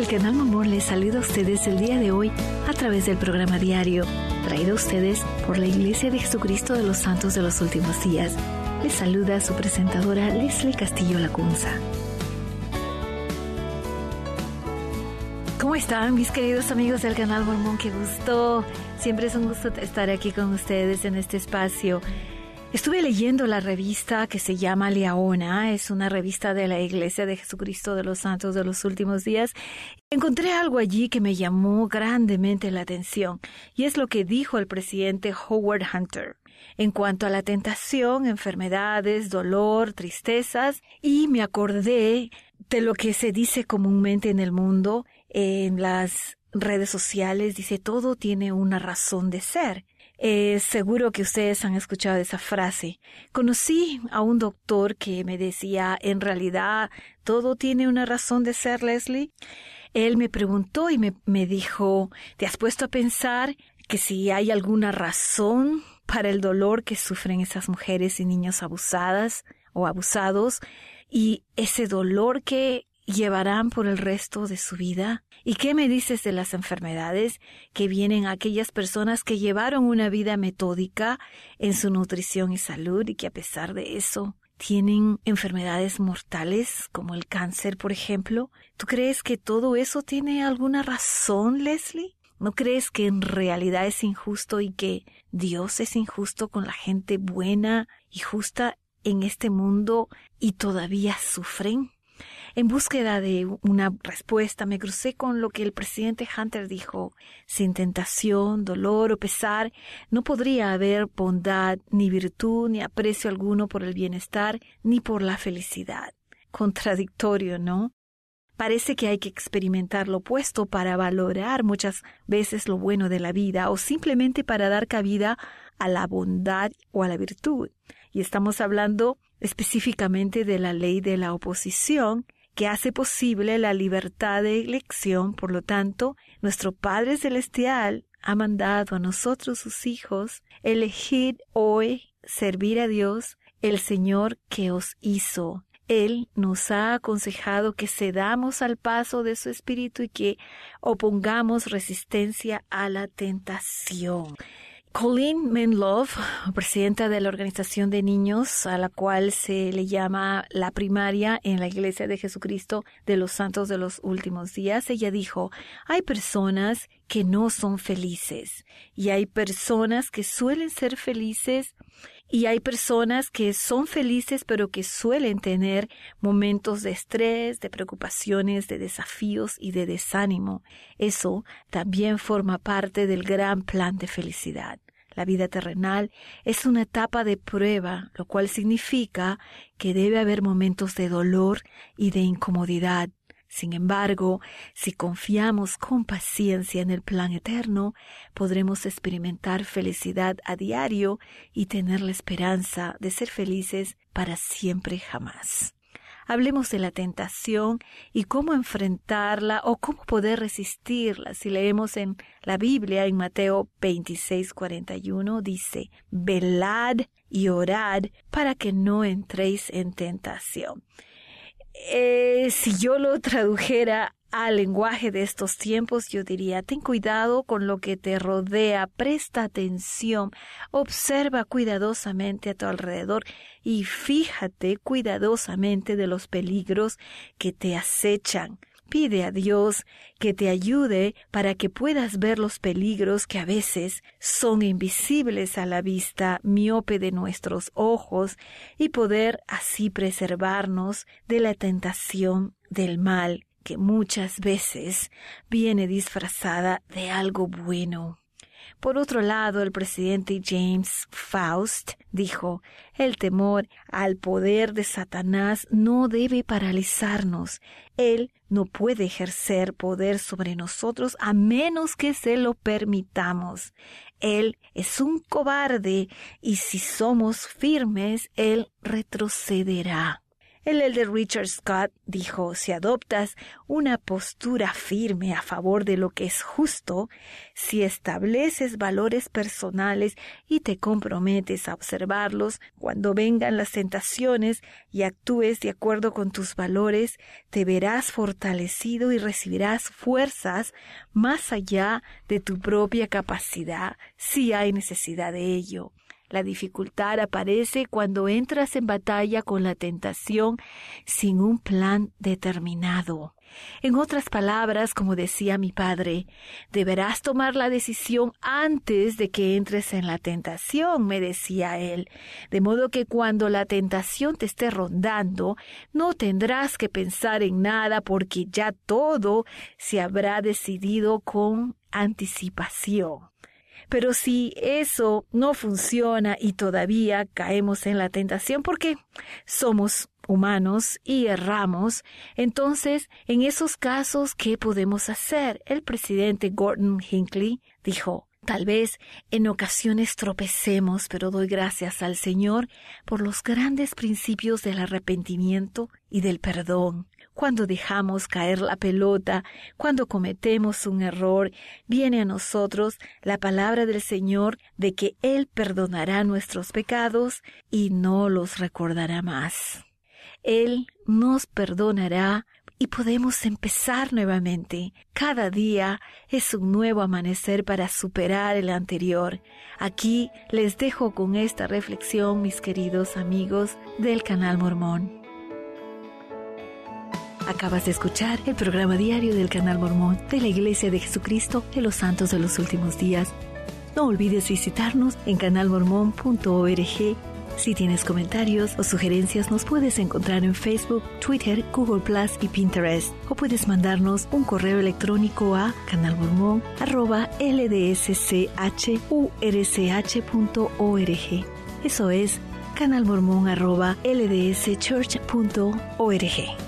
del canal Mormón les saluda a ustedes el día de hoy a través del programa diario, traído a ustedes por la Iglesia de Jesucristo de los Santos de los Últimos Días. Les saluda su presentadora Leslie Castillo Lacunza. ¿Cómo están mis queridos amigos del canal Mormón? ¡Qué gusto! Siempre es un gusto estar aquí con ustedes en este espacio. Estuve leyendo la revista que se llama Leona, es una revista de la Iglesia de Jesucristo de los Santos de los Últimos Días. Encontré algo allí que me llamó grandemente la atención, y es lo que dijo el presidente Howard Hunter en cuanto a la tentación, enfermedades, dolor, tristezas, y me acordé de lo que se dice comúnmente en el mundo, en las redes sociales, dice todo tiene una razón de ser. Seguro que ustedes han escuchado esa frase. Conocí a un doctor que me decía, en realidad, todo tiene una razón de ser, Leslie. Él me preguntó y me dijo, ¿te has puesto a pensar que si hay alguna razón para el dolor que sufren esas mujeres y niños abusadas o abusados y ese dolor que llevarán por el resto de su vida? ¿Y qué me dices de las enfermedades que vienen a aquellas personas que llevaron una vida metódica en su nutrición y salud y que a pesar de eso tienen enfermedades mortales como el cáncer, por ejemplo? ¿Tú crees que todo eso tiene alguna razón, Leslie? ¿No crees que en realidad es injusto y que Dios es injusto con la gente buena y justa en este mundo y todavía sufren? En búsqueda de una respuesta me crucé con lo que el presidente Hunter dijo. Sin tentación, dolor o pesar, no podría haber bondad, ni virtud, ni aprecio alguno por el bienestar, ni por la felicidad. Contradictorio, ¿no? Parece que hay que experimentar lo opuesto para valorar muchas veces lo bueno de la vida o simplemente para dar cabida a la bondad o a la virtud. Y estamos hablando específicamente de la ley de la oposición que hace posible la libertad de elección. Por lo tanto, nuestro Padre Celestial ha mandado a nosotros, sus hijos, elegid hoy servir a Dios, el Señor que os hizo. Él nos ha aconsejado que cedamos al paso de su espíritu y que opongamos resistencia a la tentación. Colleen Menlove, presidenta de la organización de niños a la cual se le llama la primaria en la Iglesia de Jesucristo de los Santos de los Últimos Días, ella dijo, hay personas que no son felices y hay personas que suelen ser felices y hay personas que son felices pero que suelen tener momentos de estrés, de preocupaciones, de desafíos y de desánimo. Eso también forma parte del gran plan de felicidad. La vida terrenal es una etapa de prueba, lo cual significa que debe haber momentos de dolor y de incomodidad. Sin embargo, si confiamos con paciencia en el plan eterno, podremos experimentar felicidad a diario y tener la esperanza de ser felices para siempre jamás. Hablemos de la tentación y cómo enfrentarla o cómo poder resistirla. Si leemos en la Biblia, en Mateo 26:41, dice, velad y orad para que no entréis en tentación. Si yo lo tradujera al lenguaje de estos tiempos, yo diría, ten cuidado con lo que te rodea, presta atención, observa cuidadosamente a tu alrededor y fíjate cuidadosamente de los peligros que te acechan. Pide a Dios que te ayude para que puedas ver los peligros que a veces son invisibles a la vista miope de nuestros ojos y poder así preservarnos de la tentación del mal que muchas veces viene disfrazada de algo bueno. Por otro lado, el presidente James Faust dijo, el temor al poder de Satanás no debe paralizarnos. Él no puede ejercer poder sobre nosotros a menos que se lo permitamos. Él es un cobarde y si somos firmes, él retrocederá. El elder Richard Scott dijo, si adoptas una postura firme a favor de lo que es justo, si estableces valores personales y te comprometes a observarlos cuando vengan las tentaciones y actúes de acuerdo con tus valores, te verás fortalecido y recibirás fuerzas más allá de tu propia capacidad, si hay necesidad de ello. La dificultad aparece cuando entras en batalla con la tentación sin un plan determinado. En otras palabras, como decía mi padre, deberás tomar la decisión antes de que entres en la tentación, me decía él, de modo que cuando la tentación te esté rondando, no tendrás que pensar en nada porque ya todo se habrá decidido con anticipación. Pero si eso no funciona y todavía caemos en la tentación porque somos humanos y erramos, entonces, en esos casos, ¿qué podemos hacer? El presidente Gordon Hinckley dijo, tal vez en ocasiones tropecemos, pero doy gracias al Señor por los grandes principios del arrepentimiento y del perdón. Cuando dejamos caer la pelota, cuando cometemos un error, viene a nosotros la palabra del Señor de que Él perdonará nuestros pecados y no los recordará más. Él nos perdonará y podemos empezar nuevamente. Cada día es un nuevo amanecer para superar el anterior. Aquí les dejo con esta reflexión, mis queridos amigos del Canal Mormón. Acabas de escuchar el programa diario del Canal Mormón de la Iglesia de Jesucristo de los Santos de los Últimos Días. No olvides visitarnos en canalmormon.org. Si tienes comentarios o sugerencias, nos puedes encontrar en Facebook, Twitter, Google Plus y Pinterest. O puedes mandarnos un correo electrónico a canalmormon@ldshurch.org. Eso es canalmormon@ldschurch.org.